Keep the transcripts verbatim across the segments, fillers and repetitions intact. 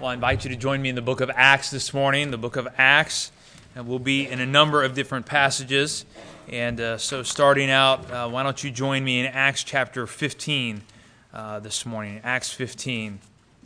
Well, I invite you to join me in the book of Acts this morning. The book of Acts, and we'll be in a number of different passages. And uh, so starting out, uh, why don't you join me in Acts chapter fifteen uh, this morning. Acts fifteen.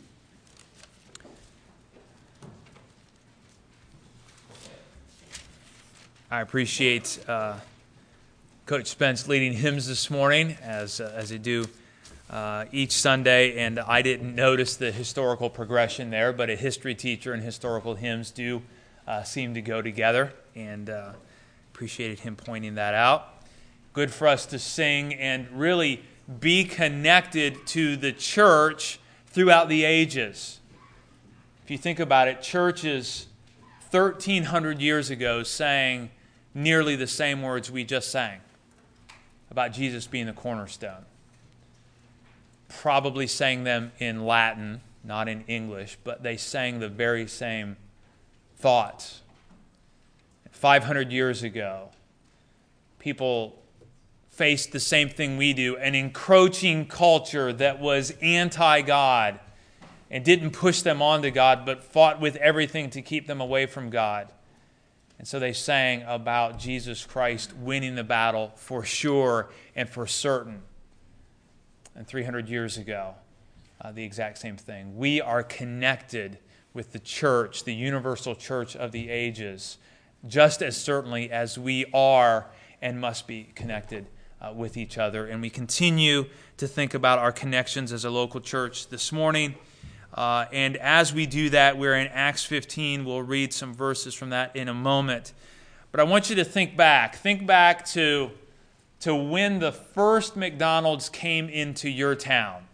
I appreciate uh, Coach Spence leading hymns this morning, as uh, as they do uh, each Sunday. And I didn't notice the historical progression there, but a history teacher and historical hymns do uh, seem to go together, and uh, appreciated him pointing that out. Good for us to sing and really be connected to the church throughout the ages. If you think about it, churches thirteen hundred years ago sang nearly the same words we just sang about Jesus being the cornerstone. Probably sang them in Latin, not in English, but they sang the very same thoughts. five hundred years ago, people faced the same thing we do, an encroaching culture that was anti-God and didn't push them on to God, but fought with everything to keep them away from God. And so they sang about Jesus Christ winning the battle for sure and for certain. And three hundred years ago, uh, the exact same thing. We are connected with the church, the universal church of the ages, just as certainly as we are and must be connected uh, with each other. And we continue to think about our connections as a local church this morning. Uh, and as we do that, we're in Acts fifteen. We'll read some verses from that in a moment. But I want you to think back. Think back to, to when the first McDonald's came into your town.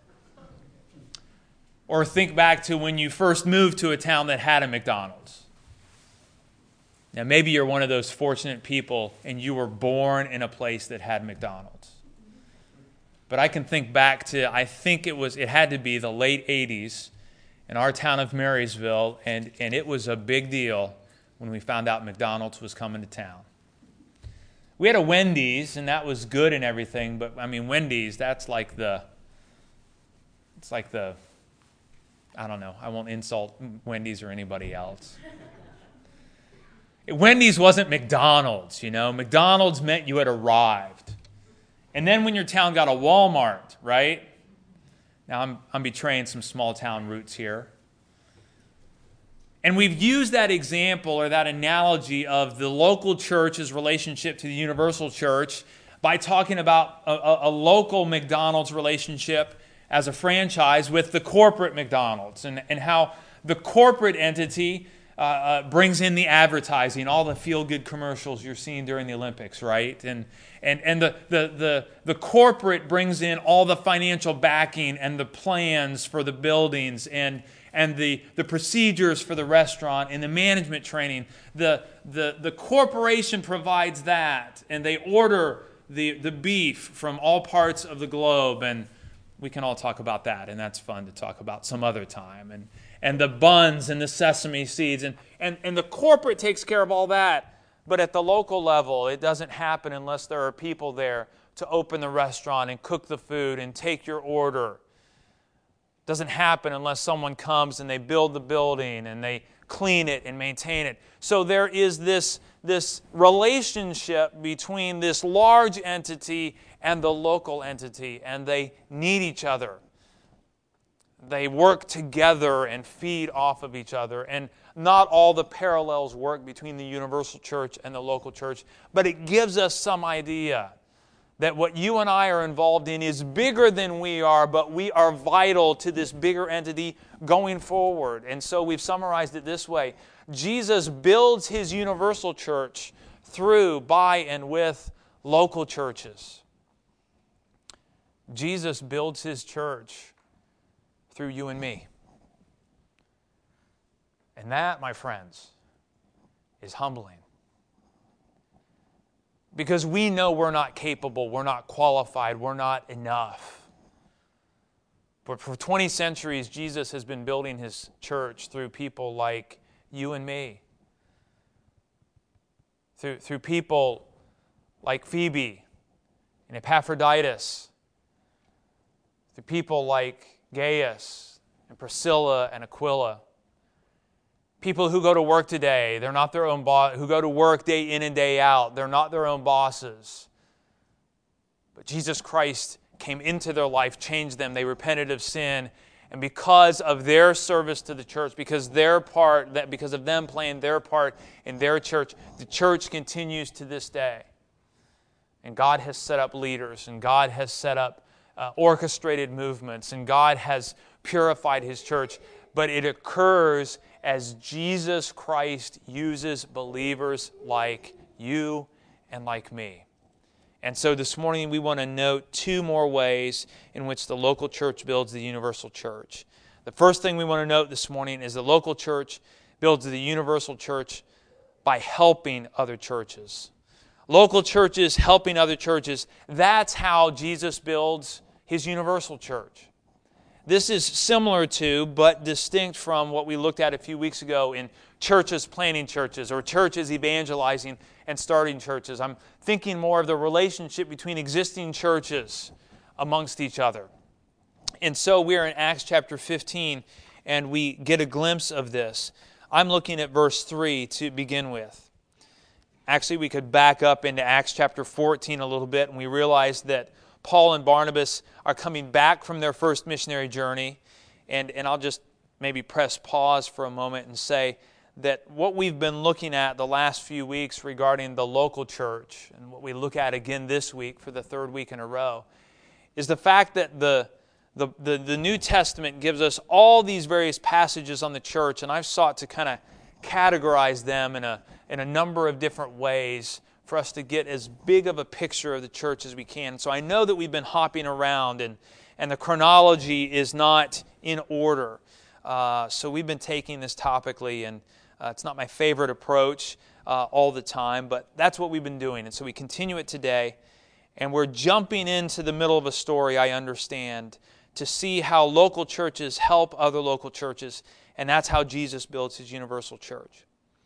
Or think back to when you first moved to a town that had a McDonald's. Now, maybe you're one of those fortunate people and you were born in a place that had McDonald's. But I can think back to, I think it was, it had to be the late eighties in our town of Marysville, and, and it was a big deal when we found out McDonald's was coming to town. We had a Wendy's, and that was good and everything, but I mean, Wendy's, that's like the, it's like the, I don't know, I won't insult Wendy's or anybody else. Wendy's wasn't McDonald's, you know. McDonald's meant you had arrived. And then when your town got a Walmart, right? Now I'm, I'm betraying some small town roots here. And we've used that example or that analogy of the local church's relationship to the universal church by talking about a, a, a local McDonald's relationship as a franchise with the corporate McDonald's, and, and how the corporate entity uh, uh, brings in the advertising, all the feel-good commercials you're seeing during the Olympics, right? And and and the, the, the, the corporate brings in all the financial backing and the plans for the buildings and and the, the procedures for the restaurant and the management training. The, the, the corporation provides that, and they order the, the beef from all parts of the globe, and we can all talk about that, and that's fun to talk about some other time. And and the buns and the sesame seeds, and, and, and the corporate takes care of all that. But at the local level, it doesn't happen unless there are people there to open the restaurant and cook the food and take your order. It doesn't happen unless someone comes and they build the building and they clean it and maintain it. So there is this, this relationship between this large entity and the local entity, and they need each other. They work together and feed off of each other. And not all the parallels work between the universal church and the local church, but it gives us some idea that what you and I are involved in is bigger than we are, but we are vital to this bigger entity going forward. And so we've summarized it this way. Jesus builds His universal church through, by, and with local churches. Jesus builds His church through you and me. And that, my friends, is humbling. Because we know we're not capable, we're not qualified, we're not enough. But for twenty centuries, Jesus has been building His church through people like you and me. Through, through people like Phoebe and Epaphroditus. Through people like Gaius and Priscilla and Aquila. People who go to work today, they're not their own boss, who go to work day in and day out, they're not their own bosses. But Jesus Christ came into their life, changed them, they repented of sin, and because of their service to the church, because their part, that because of them playing their part in their church, the church continues to this day. And God has set up leaders, and God has set up uh, orchestrated movements, and God has purified His church. But it occurs as Jesus Christ uses believers like you and like me. And so this morning we want to note two more ways in which the local church builds the universal church. The first thing we want to note this morning is the local church builds the universal church by helping other churches. Local churches helping other churches, that's how Jesus builds His universal church. This is similar to, but distinct from what we looked at a few weeks ago in churches planting churches or churches evangelizing and starting churches. I'm thinking more of the relationship between existing churches amongst each other. And so we're in Acts chapter fifteen, and we get a glimpse of this. I'm looking at verse three to begin with. Actually, we could back up into Acts chapter fourteen a little bit, and we realize that Paul and Barnabas are coming back from their first missionary journey. And, and I'll just maybe press pause for a moment and say that what we've been looking at the last few weeks regarding the local church, and what we look at again this week for the third week in a row, is the fact that the, the, the, the New Testament gives us all these various passages on the church, and I've sought to kind of categorize them in a, in a number of different ways for us to get as big of a picture of the church as we can. So I know that we've been hopping around, and, and the chronology is not in order. Uh, so we've been taking this topically, and uh, it's not my favorite approach uh, all the time, but that's what we've been doing. And so we continue it today, and we're jumping into the middle of a story, I understand, to see how local churches help other local churches, and that's how Jesus builds His universal church.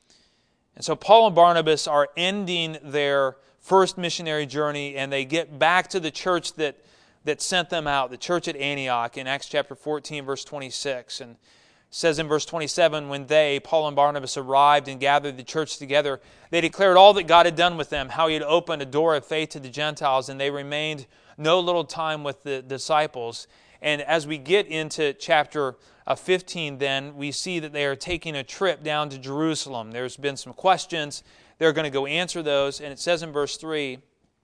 And so Paul and Barnabas are ending their first missionary journey, and they get back to the church that, that sent them out, the church at Antioch, in Acts chapter fourteen, verse twenty-six. And it says in verse twenty-seven, when they, Paul and Barnabas, arrived and gathered the church together, they declared all that God had done with them, how He had opened a door of faith to the Gentiles, and they remained no little time with the disciples. And as we get into chapter uh, fifteen, then, we see that they are taking a trip down to Jerusalem. There's been some questions. They're going to go answer those. And it says in verse three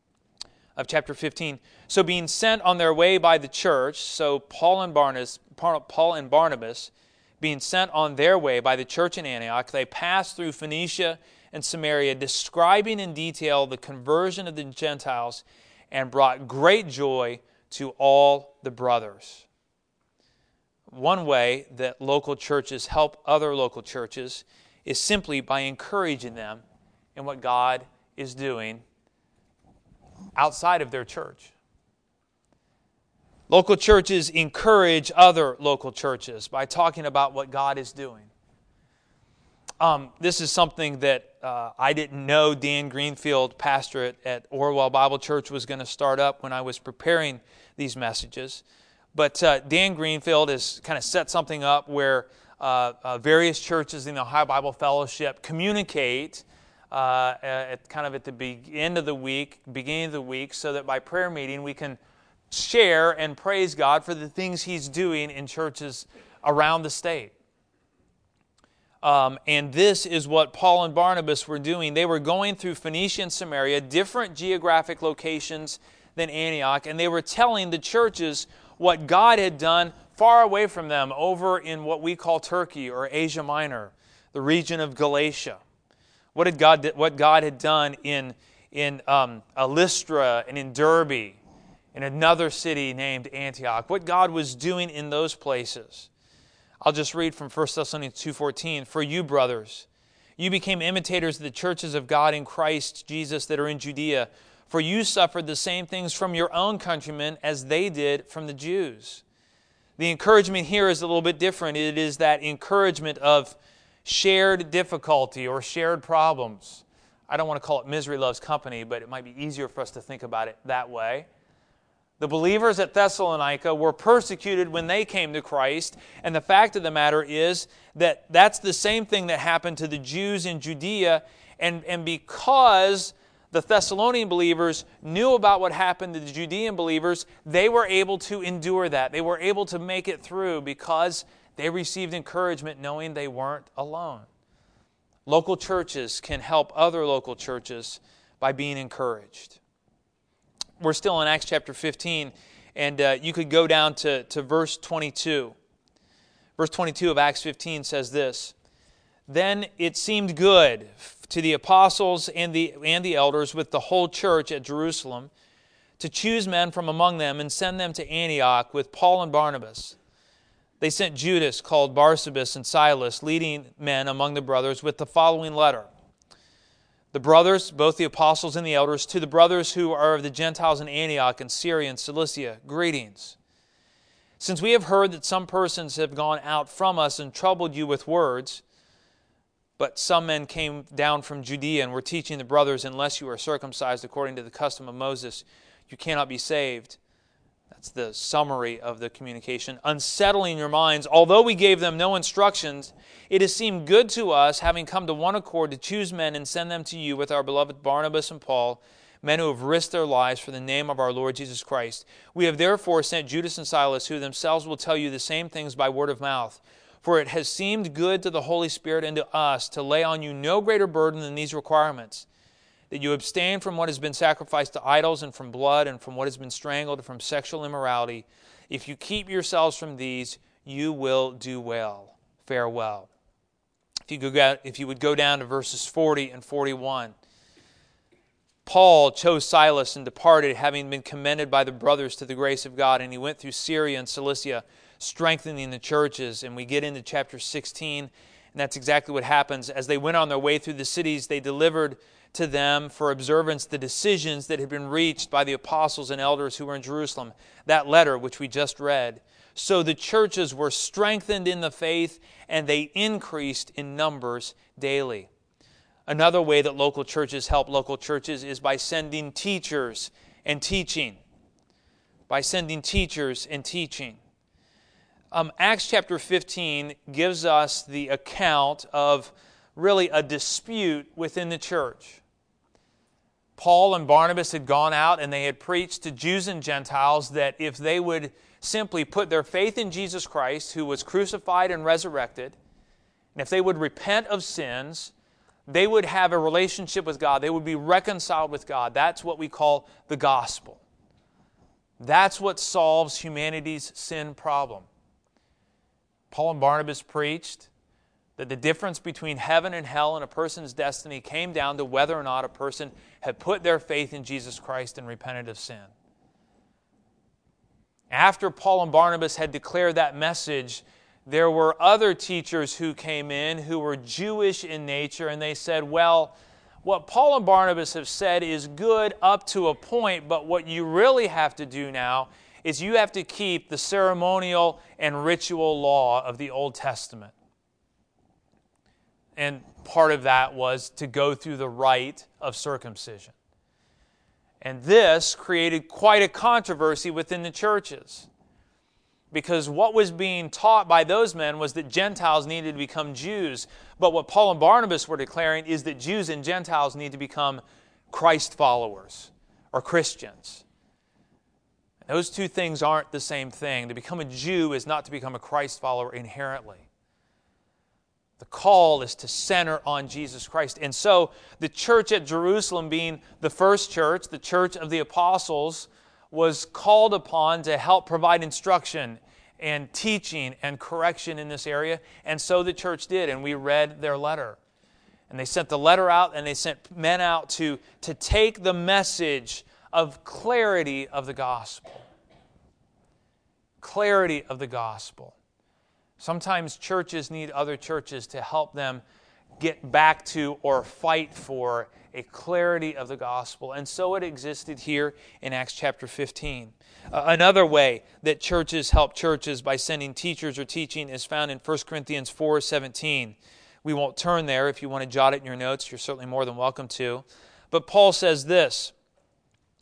of chapter fifteen, so being sent on their way by the church, so Paul and Barnabas, Paul and Barnabas, being sent on their way by the church in Antioch, they passed through Phoenicia and Samaria, describing in detail the conversion of the Gentiles, and brought great joy to all the brothers. One way that local churches help other local churches is simply by encouraging them in what God is doing outside of their church. Local churches encourage other local churches by talking about what God is doing. Um, this is something that uh, I didn't know Dan Greenfield, pastor at, at Orwell Bible Church, was going to start up when I was preparing these messages. But uh, Dan Greenfield has kind of set something up where uh, uh, various churches in the Ohio Bible Fellowship communicate uh, at kind of at the be- end of the week, beginning of the week, so that by prayer meeting we can share and praise God for the things He's doing in churches around the state. Um, and this is what Paul and Barnabas were doing. They were going through Phoenicia and Samaria, different geographic locations than Antioch, and they were telling the churches what God had done far away from them over in what we call Turkey or Asia Minor, the region of Galatia. What had God, what God had done in, in um, Lystra and in Derbe, in another city named Antioch, what God was doing in those places. I'll just read from First Thessalonians two fourteen. For you, brothers, you became imitators of the churches of God in Christ Jesus that are in Judea, for you suffered the same things from your own countrymen as they did from the Jews. The encouragement here is a little bit different. It is that encouragement of shared difficulty or shared problems. I don't want to call it misery loves company, but it might be easier for us to think about it that way. The believers at Thessalonica were persecuted when they came to Christ, and the fact of the matter is that that's the same thing that happened to the Jews in Judea, and, and because the Thessalonian believers knew about what happened to the Judean believers, they were able to endure that. They were able to make it through because they received encouragement knowing they weren't alone. Local churches can help other local churches by being encouraged. We're still in Acts chapter fifteen, and uh, you could go down to, to verse twenty-two. Verse twenty-two of Acts fifteen says this, "Then it seemed good to the apostles and the, and the elders with the whole church at Jerusalem to choose men from among them and send them to Antioch with Paul and Barnabas. They sent Judas, called Barsabas, and Silas, leading men among the brothers, with the following letter. The brothers, both the apostles and the elders, to the brothers who are of the Gentiles in Antioch and Syria and Cilicia, greetings. Since we have heard that some persons have gone out from us and troubled you with words, but some men came down from Judea and were teaching the brothers, unless you are circumcised according to the custom of Moses, you cannot be saved. That's the summary of the communication. Unsettling your minds, although we gave them no instructions, it has seemed good to us, having come to one accord, to choose men and send them to you with our beloved Barnabas and Paul, men who have risked their lives for the name of our Lord Jesus Christ. We have therefore sent Judas and Silas, who themselves will tell you the same things by word of mouth. For it has seemed good to the Holy Spirit and to us to lay on you no greater burden than these requirements, that you abstain from what has been sacrificed to idols and from blood and from what has been strangled and from sexual immorality. If you keep yourselves from these, you will do well. Farewell." If you, go, if you would go down to verses forty and forty-one. Paul chose Silas and departed, having been commended by the brothers to the grace of God, and he went through Syria and Cilicia, strengthening the churches. And we get into chapter sixteen, and that's exactly what happens. As they went on their way through the cities, they delivered to them for observance the decisions that had been reached by the apostles and elders who were in Jerusalem, that letter which we just read. So the churches were strengthened in the faith, and they increased in numbers daily. Another way that local churches help local churches is by sending teachers and teaching. By sending teachers and teaching. Um, Acts chapter fifteen gives us the account of really a dispute within the church. Paul and Barnabas had gone out and they had preached to Jews and Gentiles that if they would simply put their faith in Jesus Christ, who was crucified and resurrected, and if they would repent of sins, they would have a relationship with God. They would be reconciled with God. That's what we call the gospel. That's what solves humanity's sin problem. Paul and Barnabas preached that the difference between heaven and hell and a person's destiny came down to whether or not a person had put their faith in Jesus Christ and repented of sin. After Paul and Barnabas had declared that message, there were other teachers who came in who were Jewish in nature, and they said, well, what Paul and Barnabas have said is good up to a point, but what you really have to do now is you have to keep the ceremonial and ritual law of the Old Testament. And part of that was to go through the rite of circumcision. And this created quite a controversy within the churches. Because what was being taught by those men was that Gentiles needed to become Jews. But what Paul and Barnabas were declaring is that Jews and Gentiles need to become Christ followers or Christians. Those two things aren't the same thing. To become a Jew is not to become a Christ follower inherently. The call is to center on Jesus Christ. And so the church at Jerusalem, being the first church, the church of the apostles, was called upon to help provide instruction and teaching and correction in this area. And so the church did, and we read their letter. And they sent the letter out, and they sent men out to, to take the message of clarity of the gospel. Clarity of the gospel. Sometimes churches need other churches to help them get back to or fight for a clarity of the gospel. And so it existed here in Acts chapter fifteen. Uh, another way that churches help churches by sending teachers or teaching is found in First Corinthians four seventeen. We won't turn there. If you want to jot it in your notes, you're certainly more than welcome to. But Paul says this.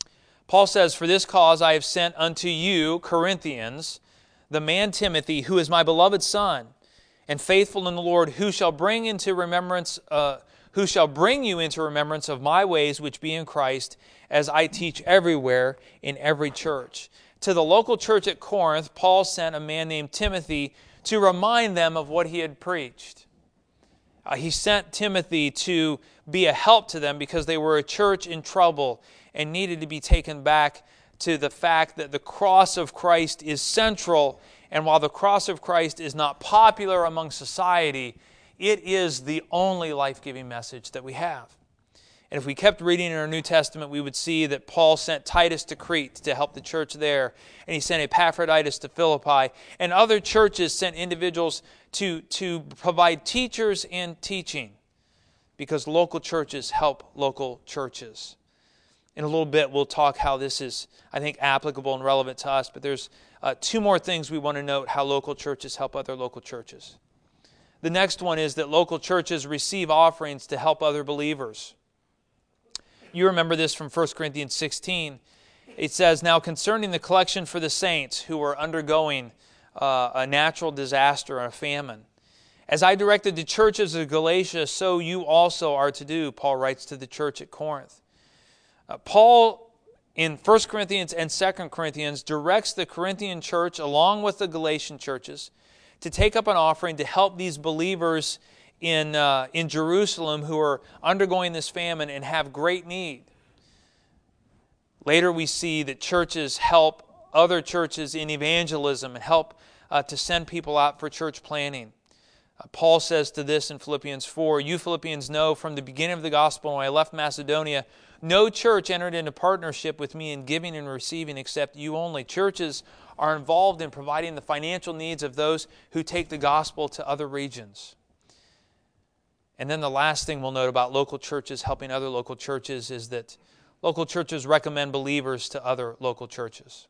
Paul says, "For this cause I have sent unto you, Corinthians, the man Timothy, who is my beloved son, and faithful in the Lord, who shall bring into remembrance, uh, who shall bring you into remembrance of my ways which be in Christ, as I teach everywhere in every church." To the local church at Corinth, Paul sent a man named Timothy to remind them of what he had preached. Uh, he sent Timothy to be a help to them because they were a church in trouble and needed to be taken back to the fact that the cross of Christ is central, and while the cross of Christ is not popular among society, it is the only life-giving message that we have. And if we kept reading in our New Testament, we would see that Paul sent Titus to Crete to help the church there, and he sent Epaphroditus to Philippi, and other churches sent individuals to, to provide teachers and teaching, because local churches help local churches. In a little bit, we'll talk how this is, I think, applicable and relevant to us, but there's uh, two more things we want to note how local churches help other local churches. The next one is that local churches receive offerings to help other believers. You remember this from First Corinthians sixteen. It says, "Now concerning the collection for the saints who are undergoing uh, a natural disaster or a famine, as I directed the churches of Galatia, so you also are to do," Paul writes to the church at Corinth. Uh, Paul, in First Corinthians and Second Corinthians, directs the Corinthian church, along with the Galatian churches, to take up an offering to help these believers in, uh, in Jerusalem who are undergoing this famine and have great need. Later we see that churches help other churches in evangelism and help uh, to send people out for church planting. Uh, Paul says to this in Philippians four, "You Philippians know from the beginning of the gospel when I left Macedonia, no church entered into partnership with me in giving and receiving except you only." Churches are involved in providing the financial needs of those who take the gospel to other regions. And then the last thing we'll note about local churches helping other local churches is that local churches recommend believers to other local churches.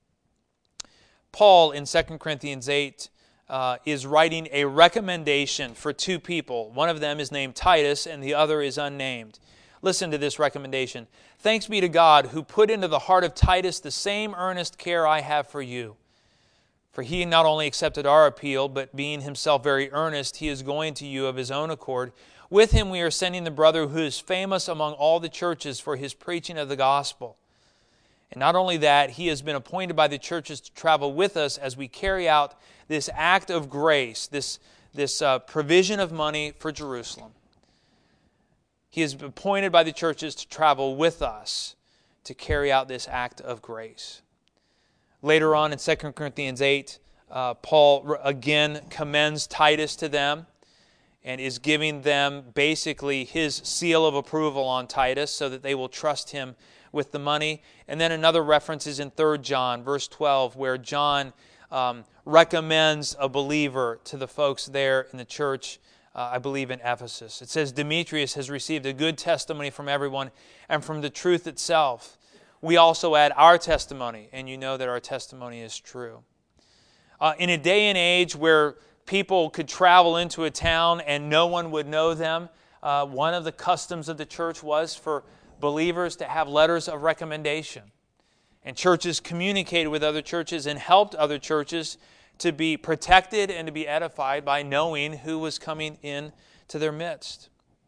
Paul in Second Corinthians eight uh, is writing a recommendation for two people. One of them is named Titus and the other is unnamed. Listen to this recommendation. "Thanks be to God who put into the heart of Titus the same earnest care I have for you. For he not only accepted our appeal, but being himself very earnest, he is going to you of his own accord. With him we are sending the brother who is famous among all the churches for his preaching of the gospel. And not only that, he has been appointed by the churches to travel with us as we carry out this act of grace, this, this uh, provision of money for Jerusalem. He is appointed by the churches to travel with us to carry out this act of grace." Later on in Second Corinthians eight, uh, Paul again commends Titus to them and is giving them basically his seal of approval on Titus so that they will trust him with the money. And then another reference is in Third John, verse twelve, where John um, recommends a believer to the folks there in the church, uh, I believe in Ephesus. It says, "Demetrius has received a good testimony from everyone and from the truth itself. We also add our testimony, and you know that our testimony is true." Uh, in a day and age where people could travel into a town and no one would know them, uh, one of the customs of the church was for believers to have letters of recommendation. And churches communicated with other churches and helped other churches to be protected and to be edified by knowing who was coming in to their midst.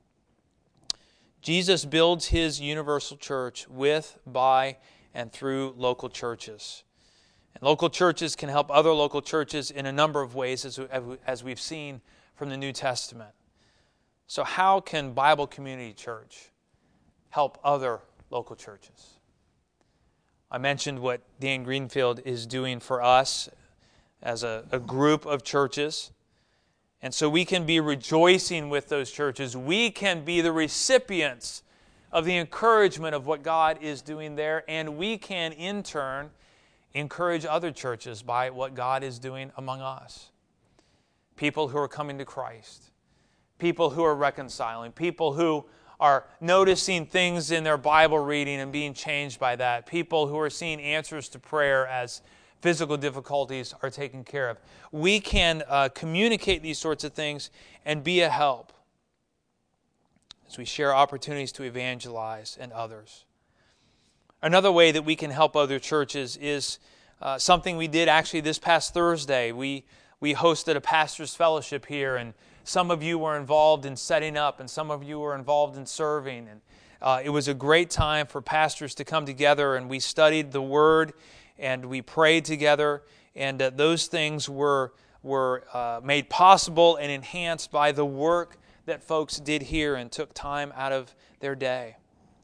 Jesus builds his universal church with, by, and through local churches. And local churches can help other local churches in a number of ways, as, as we've seen from the New Testament. So how can Bible Community Church help other local churches? I mentioned what Dan Greenfield is doing for us as a, a group of churches. And so we can be rejoicing with those churches. We can be the recipients of the encouragement of what God is doing there. And we can, in turn, encourage other churches by what God is doing among us. People who are coming to Christ. People who are reconciling. People who are noticing things in their Bible reading and being changed by that. People who are seeing answers to prayer as physical difficulties are taken care of. We can uh, communicate these sorts of things and be a help as we share opportunities to evangelize and others. Another way that we can help other churches is uh, something we did actually this past Thursday. We we hosted a pastor's fellowship here, and some of you were involved in setting up, and some of you were involved in serving. And uh, it was a great time for pastors to come together, and we studied the Word, and we prayed together, and uh, those things were were uh, made possible and enhanced by the work that folks did here and took time out of their day.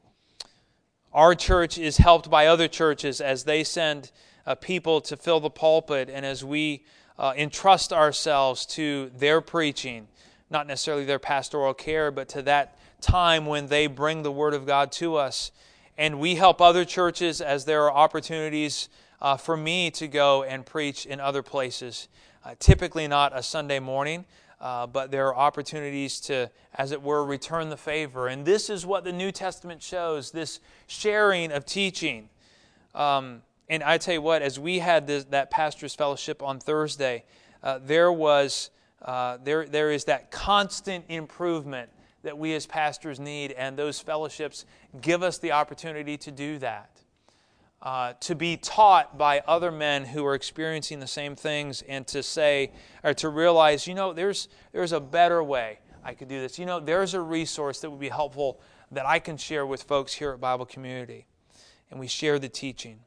Our church is helped by other churches as they send uh, people to fill the pulpit, and as we uh, entrust ourselves to their preaching, not necessarily their pastoral care, but to that time when they bring the Word of God to us. And we help other churches as there are opportunities uh, for me to go and preach in other places. Uh, typically not a Sunday morning, uh, but there are opportunities to, as it were, return the favor. And this is what the New Testament shows, this sharing of teaching. Um, and I tell you what, as we had this, that pastor's fellowship on Thursday, uh, there was uh, there there is that constant improvement that we as pastors need, and those fellowships give us the opportunity to do that. Uh, to be taught by other men who are experiencing the same things, and to say, or to realize, you know, there's there's a better way I could do this. You know, there's a resource that would be helpful that I can share with folks here at Bible Community. And we share the teaching.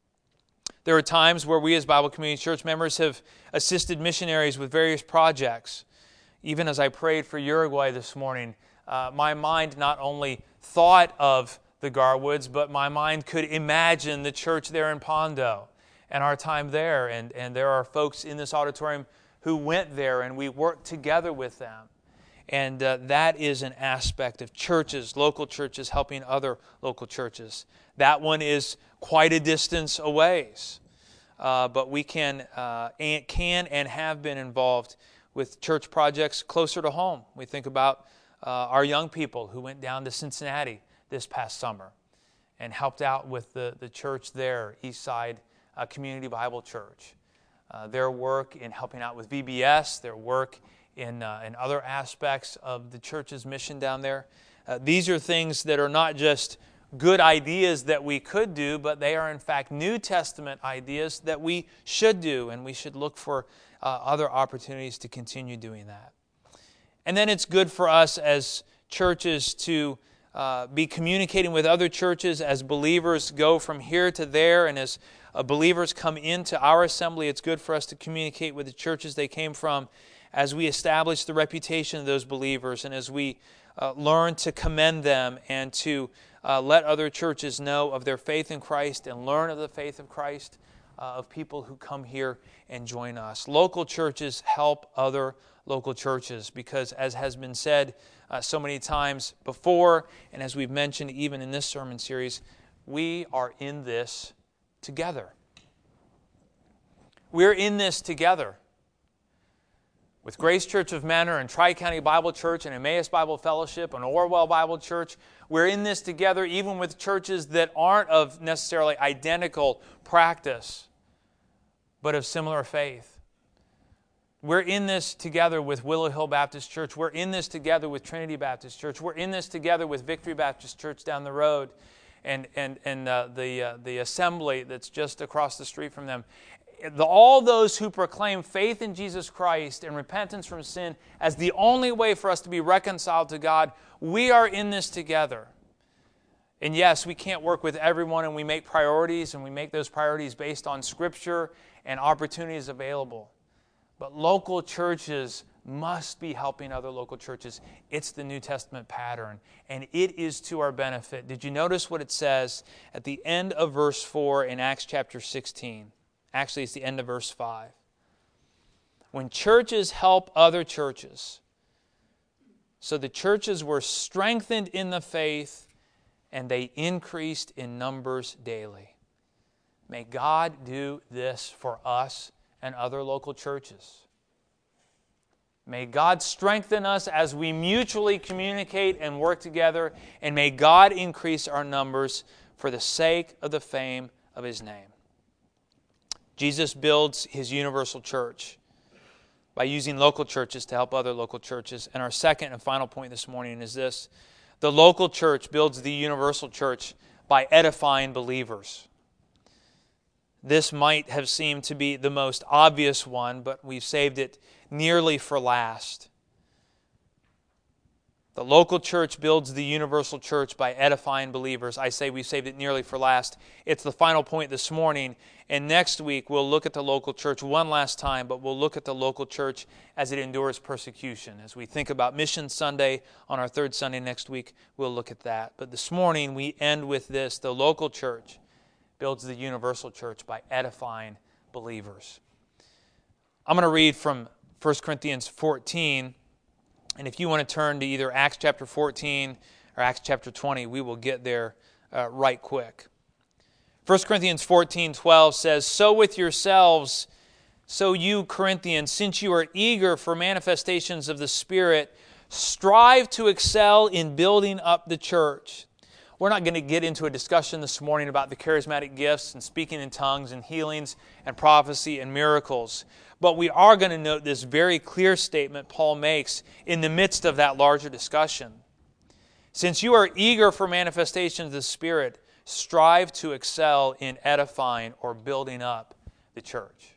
There are times where we as Bible Community Church members have assisted missionaries with various projects. Even as I prayed for Uruguay this morning, uh, my mind not only thought of the Garwoods, but my mind could imagine the church there in Pondo and our time there. And, and there are folks in this auditorium who went there, and we worked together with them. And uh, that is an aspect of churches, local churches, helping other local churches. That one is quite a distance away, uh, but we can, uh, and, can and have been involved with church projects closer to home. We think about uh, our young people who went down to Cincinnati this past summer and helped out with the, the church there, Eastside uh, Community Bible Church. Uh, their work in helping out with V B S, their work in, uh, in other aspects of the church's mission down there. Uh, these are things that are not just good ideas that we could do, but they are in fact New Testament ideas that we should do, and we should look for uh, other opportunities to continue doing that. And then it's good for us as churches to Uh, be communicating with other churches as believers go from here to there, and as uh, believers come into our assembly, it's good for us to communicate with the churches they came from as we establish the reputation of those believers, and as we uh, learn to commend them and to uh, let other churches know of their faith in Christ and learn of the faith of Christ uh, of people who come here and join us. Local churches help other local churches because, as has been said Uh, so many times before, and as we've mentioned even in this sermon series, we are in this together. We're in this together. With Grace Church of Mentor and Tri-County Bible Church and Emmaus Bible Fellowship and Orwell Bible Church, we're in this together even with churches that aren't of necessarily identical practice, but of similar faith. We're in this together with Willow Hill Baptist Church. We're in this together with Trinity Baptist Church. We're in this together with Victory Baptist Church down the road and, and, and uh, the, uh, the assembly that's just across the street from them. The, all those who proclaim faith in Jesus Christ and repentance from sin as the only way for us to be reconciled to God, we are in this together. And yes, we can't work with everyone, and we make priorities, and we make those priorities based on Scripture and opportunities available. But local churches must be helping other local churches. It's the New Testament pattern, and it is to our benefit. Did you notice what it says at the end of verse four in Acts chapter sixteen? Actually, it's the end of verse five. When churches help other churches, so the churches were strengthened in the faith, and they increased in numbers daily. May God do this for us and other local churches. May God strengthen us as we mutually communicate and work together, and may God increase our numbers for the sake of the fame of His name. Jesus builds His universal church by using local churches to help other local churches. And our second and final point this morning is this: the local church builds the universal church by edifying believers. This might have seemed to be the most obvious one, but we've saved it nearly for last. The local church builds the universal church by edifying believers. I say we saved it nearly for last. It's the final point this morning, and next week we'll look at the local church one last time, but we'll look at the local church as it endures persecution. As we think about Mission Sunday on our third Sunday next week, we'll look at that. But this morning we end with this: the local church builds the universal church by edifying believers. I'm going to read from First Corinthians fourteen, and if you want to turn to either Acts chapter fourteen or Acts chapter twenty, we will get there uh, right quick. First Corinthians fourteen twelve says, "So with yourselves, so you Corinthians, since you are eager for manifestations of the Spirit, strive to excel in building up the church." We're not going to get into a discussion this morning about the charismatic gifts and speaking in tongues and healings and prophecy and miracles. But we are going to note this very clear statement Paul makes in the midst of that larger discussion. Since you are eager for manifestations of the Spirit, strive to excel in edifying or building up the church.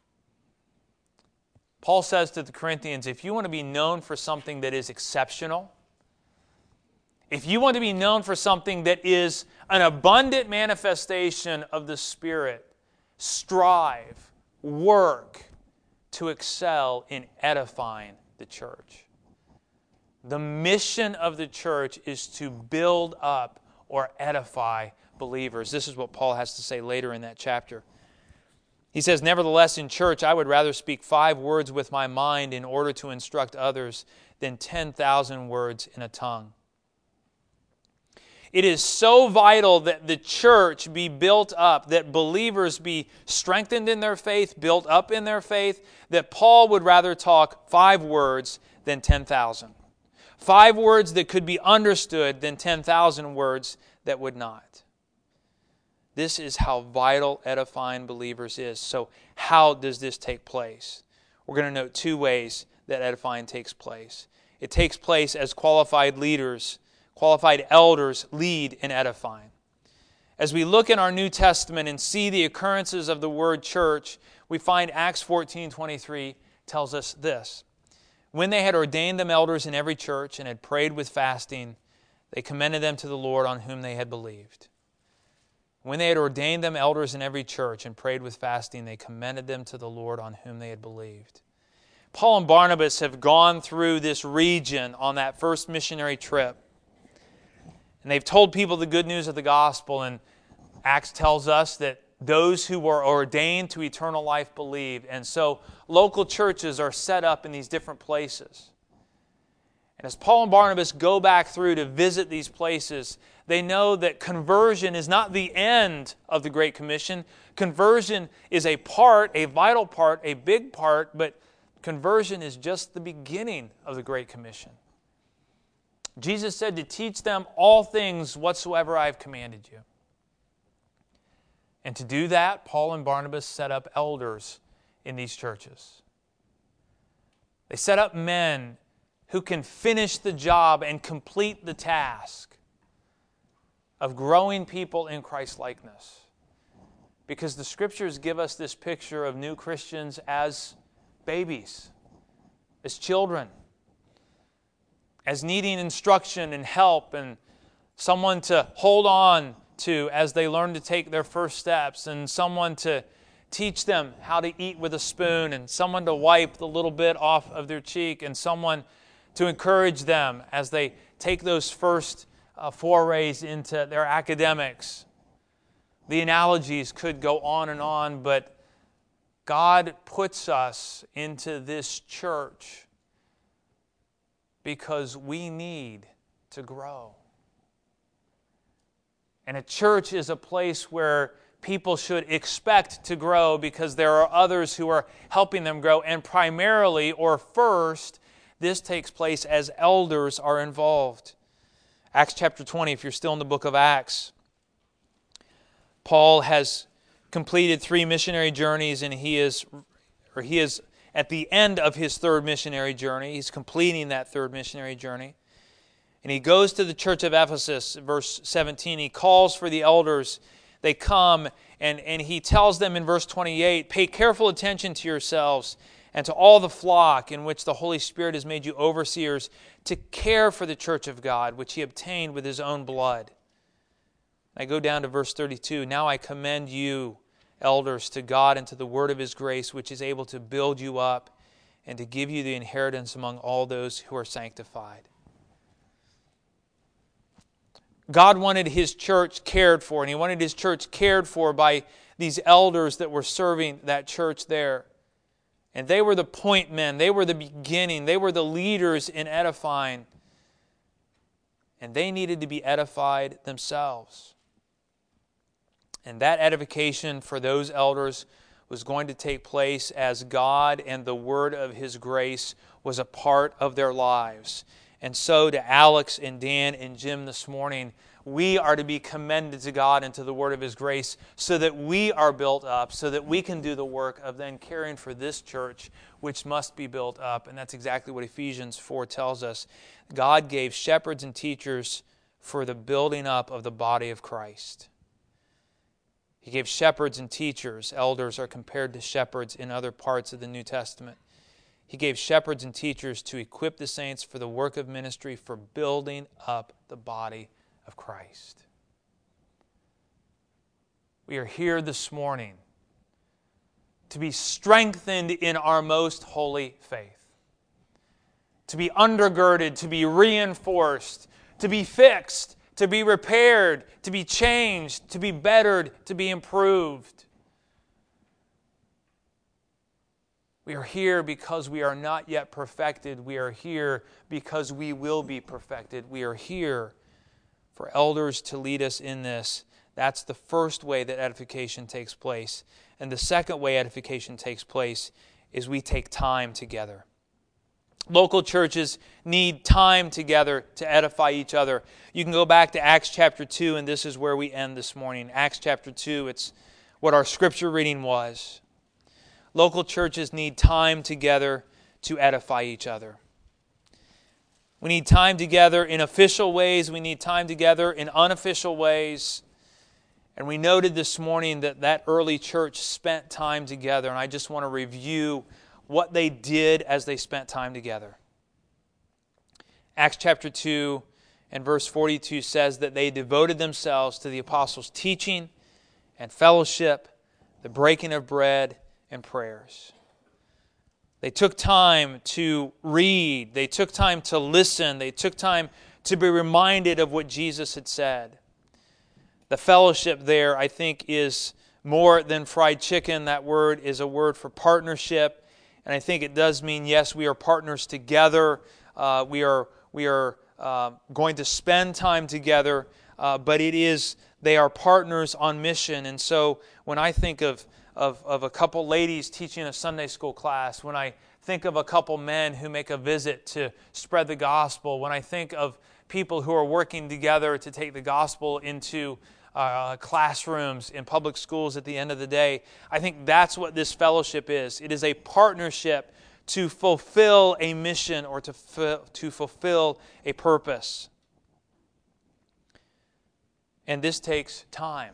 Paul says to the Corinthians, if you want to be known for something that is exceptional, if you want to be known for something that is an abundant manifestation of the Spirit, strive, work to excel in edifying the church. The mission of the church is to build up or edify believers. This is what Paul has to say later in that chapter. He says, "Nevertheless, in church, I would rather speak five words with my mind in order to instruct others than ten thousand words in a tongue." It is so vital that the church be built up, that believers be strengthened in their faith, built up in their faith, that Paul would rather talk five words than ten thousand. Five words that could be understood than ten thousand words that would not. This is how vital edifying believers is. So how does this take place? We're going to note two ways that edifying takes place. It takes place as qualified leaders Qualified elders lead in edifying. As we look in our New Testament and see the occurrences of the word church, we find Acts fourteen twenty-three tells us this: "When they had ordained them elders in every church and had prayed with fasting, they commended them to the Lord on whom they had believed." When they had ordained them elders in every church and prayed with fasting, they commended them to the Lord on whom they had believed. Paul and Barnabas have gone through this region on that first missionary trip. And they've told people the good news of the gospel, and Acts tells us that those who were ordained to eternal life believed. And so local churches are set up in these different places. And as Paul and Barnabas go back through to visit these places, they know that conversion is not the end of the Great Commission. Conversion is a part, a vital part, a big part, but conversion is just the beginning of the Great Commission. Jesus said to teach them all things whatsoever I have commanded you. And to do that, Paul and Barnabas set up elders in these churches. They set up men who can finish the job and complete the task of growing people in Christ-likeness. Because the Scriptures give us this picture of new Christians as babies, as children, as needing instruction and help and someone to hold on to as they learn to take their first steps, and someone to teach them how to eat with a spoon, and someone to wipe the little bit off of their cheek, and someone to encourage them as they take those first uh, forays into their academics. The analogies could go on and on, but God puts us into this church because we need to grow. And a church is a place where people should expect to grow because there are others who are helping them grow. And primarily, or first, this takes place as elders are involved. Acts chapter twenty, if you're still in the book of Acts, Paul has completed three missionary journeys, and he is, or he is at the end of his third missionary journey. He's completing that third missionary journey. And he goes to the church of Ephesus, verse seventeen. He calls for the elders. They come, and, and he tells them in verse twenty-eight, pay careful attention to yourselves and to all the flock in which the Holy Spirit has made you overseers, to care for the church of God, which he obtained with his own blood. I go down to verse thirty-two. Now I commend you, elders, to God and to the word of his grace, which is able to build you up and to give you the inheritance among all those who are sanctified. God wanted his church cared for, and he wanted his church cared for by these elders that were serving that church there. And they were the point men. They were the beginning. They were the leaders in edifying. And they needed to be edified themselves. And that edification for those elders was going to take place as God and the word of his grace was a part of their lives. And so to Alex and Dan and Jim this morning, we are to be commended to God and to the word of his grace so that we are built up, so that we can do the work of then caring for this church, which must be built up. And that's exactly what Ephesians four tells us. God gave shepherds and teachers for the building up of the body of Christ. He gave shepherds and teachers. Elders are compared to shepherds in other parts of the New Testament. He gave shepherds and teachers to equip the saints for the work of ministry, for building up the body of Christ. We are here this morning to be strengthened in our most holy faith, to be undergirded, to be reinforced, to be fixed, to be repaired, to be changed, to be bettered, to be improved. We are here because we are not yet perfected. We are here because we will be perfected. We are here for elders to lead us in this. That's the first way that edification takes place. And the second way edification takes place is we take time together. Local churches need time together to edify each other. You can go back to Acts chapter two, and this is where we end this morning. Acts chapter two, it's what our scripture reading was. Local churches need time together to edify each other. We need time together in official ways. We need time together in unofficial ways. And we noted this morning that that early church spent time together. And I just want to review what they did as they spent time together. Acts chapter two and verse forty-two says that they devoted themselves to the apostles' teaching and fellowship, the breaking of bread, and prayers. They took time to read. They took time to listen. They took time to be reminded of what Jesus had said. The fellowship there, I think, is more than fried chicken. That word is a word for partnership. And I think it does mean, yes, we are partners together. Uh, we are, we are uh, going to spend time together. Uh, but it is, they are partners on mission. And so when I think of Of, of a couple ladies teaching a Sunday school class, when I think of a couple men who make a visit to spread the gospel, when I think of people who are working together to take the gospel into uh, classrooms in public schools at the end of the day, I think that's what this fellowship is. It is a partnership to fulfill a mission or to, f- to fulfill a purpose. And this takes time.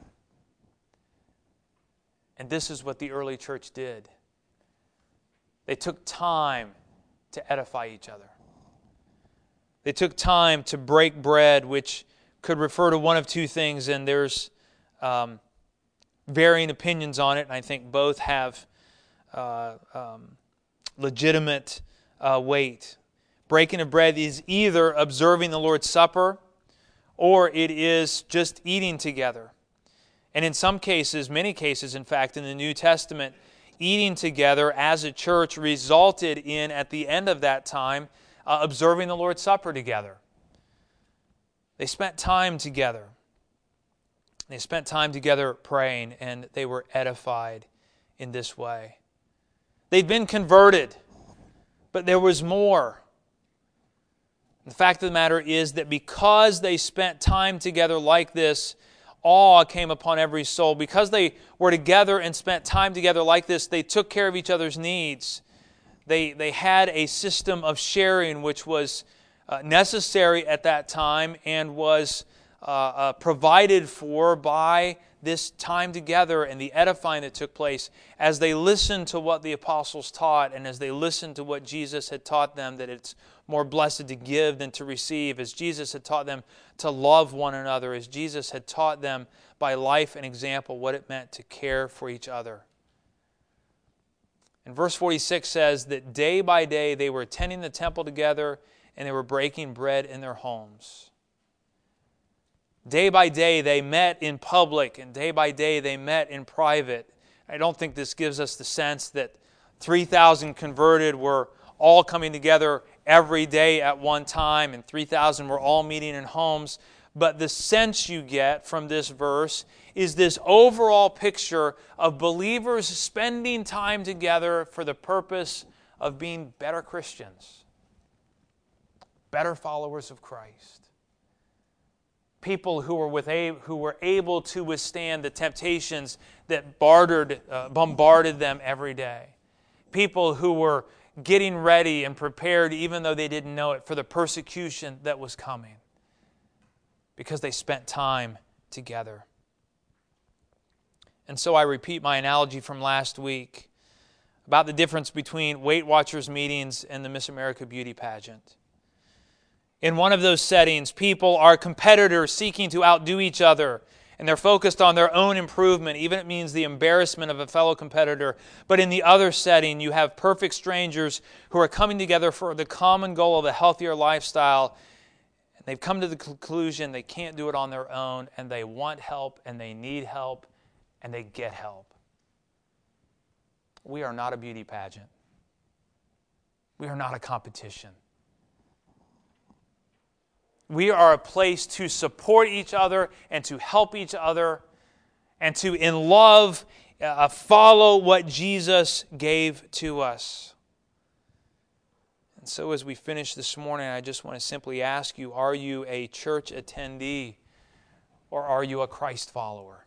And this is what the early church did. They took time to edify each other. They took time to break bread, which could refer to one of two things, and there's um, varying opinions on it, and I think both have uh, um, legitimate uh, weight. Breaking of bread is either observing the Lord's Supper, or it is just eating together. And in some cases, many cases, in fact, in the New Testament, eating together as a church resulted in, at the end of that time, uh, observing the Lord's Supper together. They spent time together. They spent time together praying, and they were edified in this way. They'd been converted, but there was more. The fact of the matter is that because they spent time together like this, awe came upon every soul. Because they were together and spent time together like this, they took care of each other's needs. They, they had a system of sharing which was uh, necessary at that time and was uh, uh, provided for by this time together and the edifying that took place as they listened to what the apostles taught and as they listened to what Jesus had taught them, that it's more blessed to give than to receive, as Jesus had taught them to love one another, as Jesus had taught them by life and example what it meant to care for each other. And verse forty-six says that day by day they were attending the temple together and they were breaking bread in their homes. Day by day they met in public and day by day they met in private. I don't think this gives us the sense that three thousand converted were all coming together every day at one time and three thousand were all meeting in homes. But the sense you get from this verse is this overall picture of believers spending time together for the purpose of being better Christians, better followers of Christ. People who were, with a, who were able to withstand the temptations that bartered, uh, bombarded them every day. People who were getting ready and prepared, even though they didn't know it, for the persecution that was coming, because they spent time together. And so I repeat my analogy from last week about the difference between Weight Watchers meetings and the Miss America Beauty Pageant. In one of those settings, people are competitors seeking to outdo each other, and they're focused on their own improvement, even if it means the embarrassment of a fellow competitor. But in the other setting, you have perfect strangers who are coming together for the common goal of a healthier lifestyle. And they've come to the conclusion they can't do it on their own, and they want help, and they need help, and they get help. We are not a beauty pageant. We are not a competition. We are a place to support each other and to help each other and to, in love, uh, follow what Jesus gave to us. And so as we finish this morning, I just want to simply ask you, are you a church attendee or are you a Christ follower?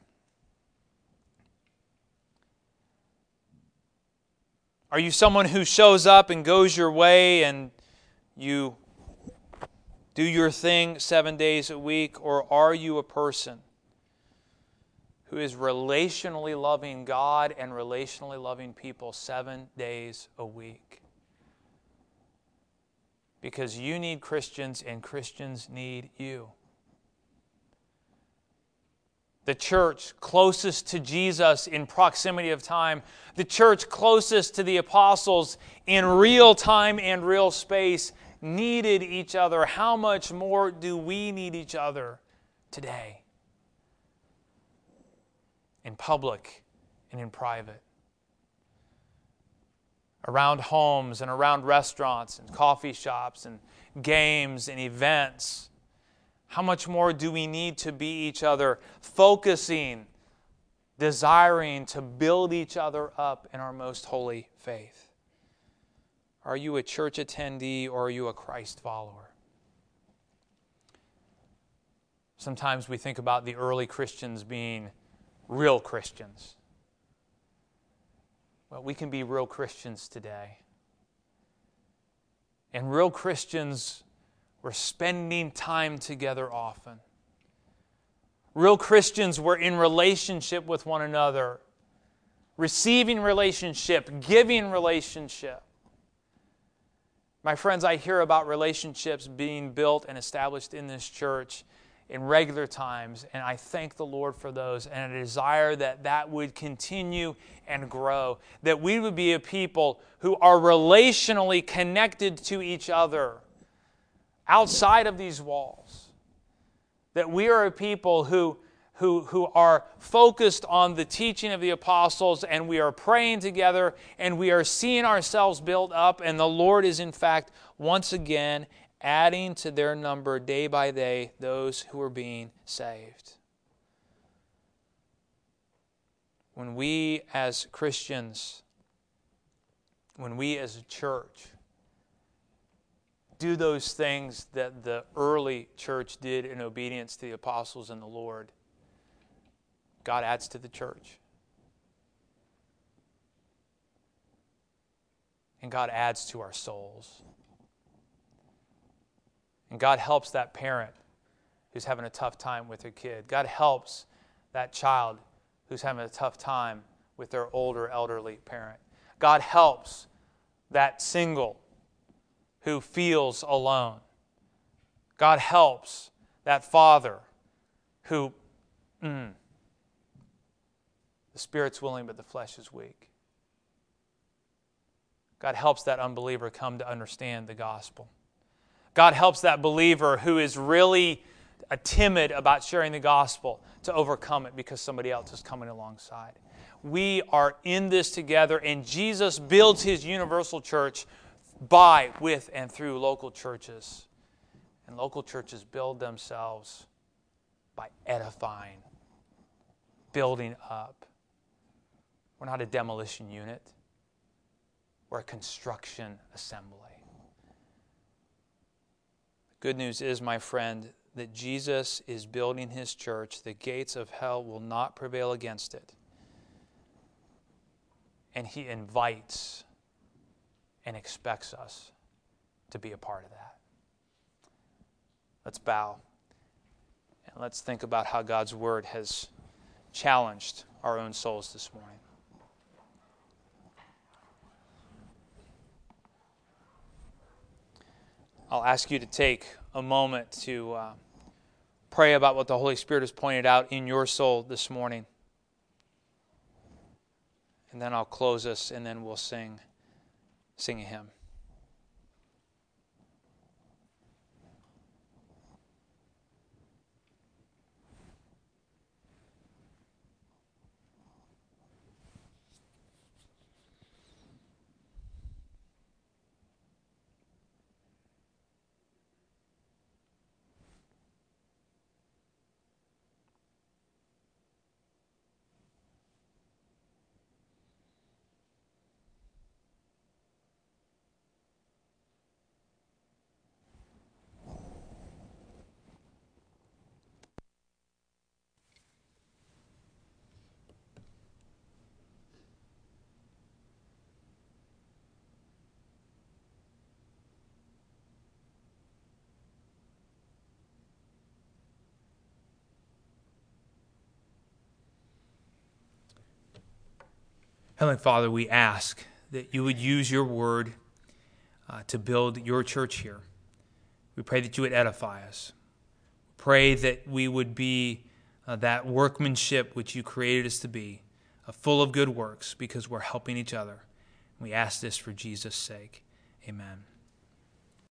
Are you someone who shows up and goes your way and you do your thing seven days a week, or are you a person who is relationally loving God and relationally loving people seven days a week? Because you need Christians and Christians need you. The church closest to Jesus in proximity of time, the church closest to the apostles in real time and real space, needed each other. How much more do we need each other today? In public and in private. Around homes and around restaurants and coffee shops and games and events. How much more do we need to be each other, focusing, desiring to build each other up in our most holy faith? Are you a church attendee or are you a Christ follower? Sometimes we think about the early Christians being real Christians. Well, we can be real Christians today. And real Christians were spending time together often. Real Christians were in relationship with one another, receiving relationship, giving relationship. My friends, I hear about relationships being built and established in this church in regular times, and I thank the Lord for those, and I desire that that would continue and grow, that we would be a people who are relationally connected to each other outside of these walls, that we are a people who Who, who are focused on the teaching of the apostles, and we are praying together, and we are seeing ourselves built up, and the Lord is in fact once again adding to their number day by day those who are being saved. When we as Christians, when we as a church do those things that the early church did in obedience to the apostles and the Lord, God adds to the church. And God adds to our souls. And God helps that parent who's having a tough time with their kid. God helps that child who's having a tough time with their older elderly parent. God helps that single who feels alone. God helps that father who, mm, the spirit's willing but the flesh is weak. God helps that unbeliever come to understand the gospel. God helps that believer who is really uh, timid about sharing the gospel to overcome it because somebody else is coming alongside. We are in this together, and Jesus builds His universal church by, with, and through local churches. And local churches build themselves by edifying, building up. We're not a demolition unit. We're a construction assembly. The good news is, my friend, that Jesus is building His church. The gates of hell will not prevail against it. And He invites and expects us to be a part of that. Let's bow and let's think about how God's Word has challenged our own souls this morning. I'll ask you to take a moment to uh, pray about what the Holy Spirit has pointed out in your soul this morning. And then I'll close us, and then we'll sing, sing a hymn. Heavenly Father, we ask that you would use your word uh, to build your church here. We pray that you would edify us. We pray that we would be uh, that workmanship which you created us to be, uh, full of good works, because we're helping each other. We ask this for Jesus' sake. Amen.